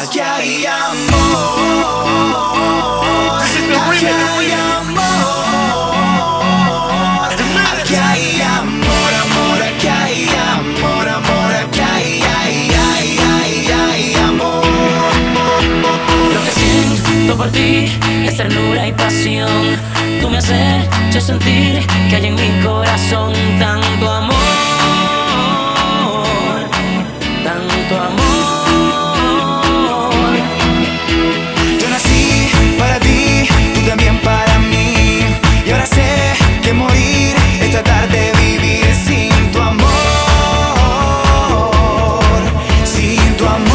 Aquí hay amor. Aquí hay amor. Aquí hay amor, amor. Aquí hay amor, amor. Aquí hay amor. Lo que siento por ti es ternura y pasión. Tú me has hecho sentir que hay en mi corazón tanto amor, tanto amor. Yo nací para ti, tú también para mí. Y ahora sé que morir es tratar de vivir sin tu amor. Sin tu amor.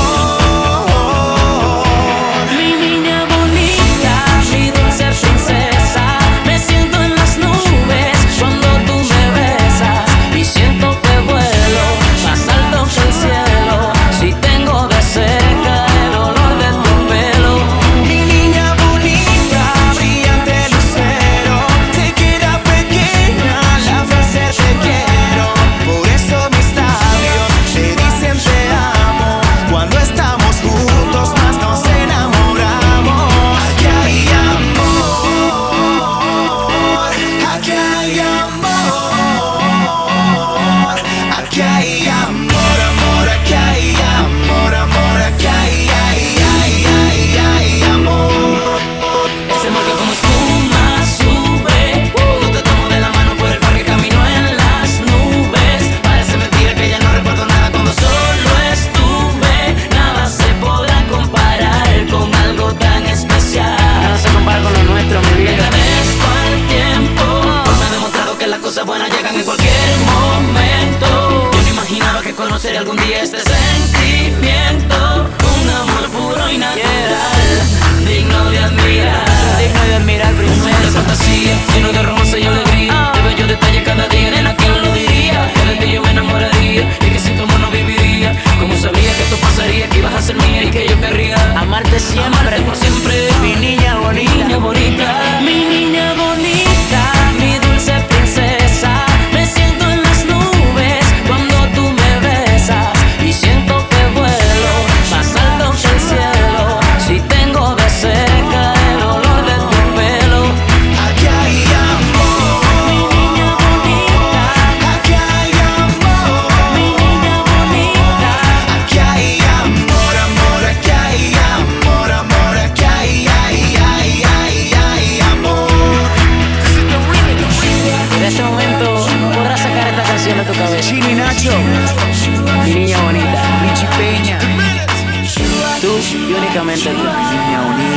Mi niña bonita, mi dulce princesa, me siento en las nubes cuando tú me besas y siento que vuelo más alto que el cielo si tengo de cerca el olor de tu pelo. Mi niña bonita, brillante lucero, te queda pequeña la frase te quiero. Por eso mis labios te dicen te amo. Cuando estamos juntos más nos enamoramos. Aquí hay amor. Aquí hay amor. Aquí hay amor, amor. Aquí hay amor, amor. Aquí hay amor. Ese amor que como espuma sube, cuando te tomo de la mano por el parque camino en las nubes. Parece mentira que ya no recuerdo nada cuando solo estuve. Nada se podrá comparar con algo tan especial. Nada se compara con lo nuestro, mi vida. Agradezco al tiempo, pues me ha demostrado que las cosas buenas llegan en cualquier momento. Yo no imaginaba que conocería algún día este sentimiento. Un amor puro y natural, digno de admirar. Digno de admirar, princesa. De fantasía, lleno de romance y alegría. De bellos detalles cada día, nena, ¿quién lo diría? Que de ti yo me enamoraría y que sin tu amor no viviría. Como sabía que esto pasaría, que ibas a ser mía y que yo querría amarte siempre, amarte por siempre. Mi niña bonita, niña bonita, mi niña bonita, mi dulce princesa. Me siento en las nubes cuando tú me besas y siento que vuelo más alto que el cielo si tengo de cerca el olor de tu pelo. Aquí hay amor. Mi niña bonita, Aquí hay amor. mi niña bonita. Aquí hay amor, amor. Aquí hay amor, amor. Aquí hay amor. En este momento podrás sacar esta canción de tu cabeza. Chino y Nacho, Mi niña bonita, Richie Peña, tú y únicamente tú. niña bonita.